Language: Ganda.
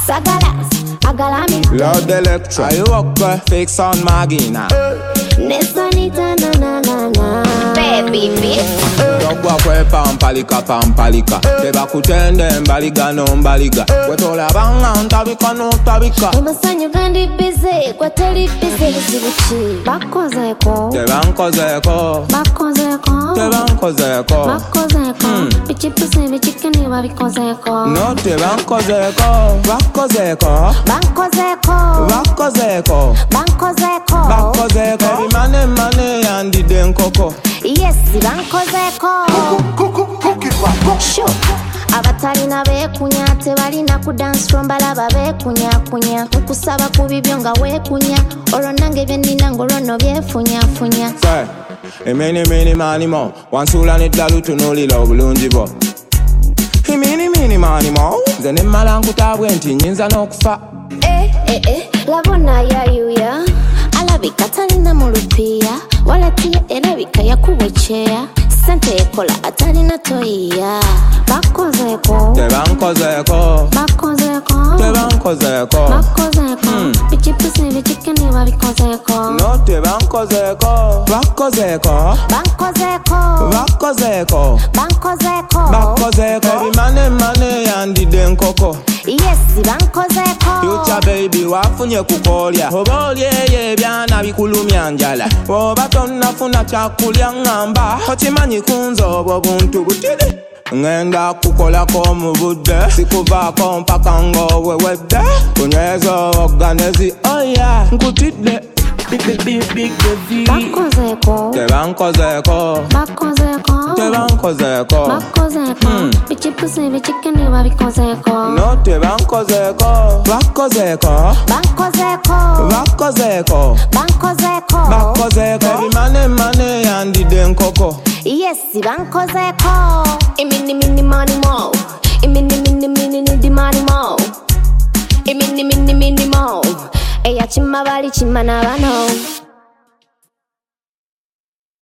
Sagalas, agalami. Loud electro. I walk fix on Magina. Nesonita na na na na. Baby bitch. Dogwa kwe pampalika. Teba kutende mbaliga no mbaliga. Wetola banga ntabika no tabika. Umasanyu gandi busy, kwa teli busy zibuchi. Bakozeko. Teba nkozeko. Bakozeko. Teba nkozeko. Bakozeko. Bichi pussy, bichi kani babikozeko. No teba nkozeko. Bakozeko. Bankozeko. Bakozeko. Bankozeko. Bakozeko. Every money and the den coco. Yes, bankozeko. Sure. Abatalina beekunya tebalina ku dance floor balaba beekunya okusaba ku bibyo nga weekunya olwo nange bye nnina ng'olwo no byefunya. Emini mani mo wansula n'eddala tunuulira obulungi bwo. Emini mani mo nze ne mmala nkutabwe nti nnyinza n'okufa. Labona yayuya alabika talina mu lupiya walatiya erabika yakubwecheya sente ekola atalina toyiya. Bakozeko. Tebankozeko. Bakozeko. Tebankozeko. Bakozeko. Bichi pussy, bichi kani babikozeko. No tebankozeko. Bakozeko. Bankozeko. Bakozeko. Bankozeko. Bakozeko. Every money and the den coco. Yes, bankozeko. Future baby wafunye kukolya. Obolye byana bikulumya njala. Oba tonnafuna kyakulya ngamba. Okimanyi kunzo obwo buntu butidi. Ngenda kukolako mu budde. Sikuvaako mpaka ng'owewedde. Kunyweza oganezi oya nkutidde. Big Bakozeko. Tebankozeko. Bakozeko. Tebankozeko. Bakozeko. Bichi pussy, bichi kani babikozeko. No tebankozeko. Bakozeko. Bankozeko. Bakozeko. Bankozeko. Bakozeko. Every money and the den coco. Yes, bankozeko. Imini money mo. Imini di money mo. Imini mo. Eya chima bali chima na bano.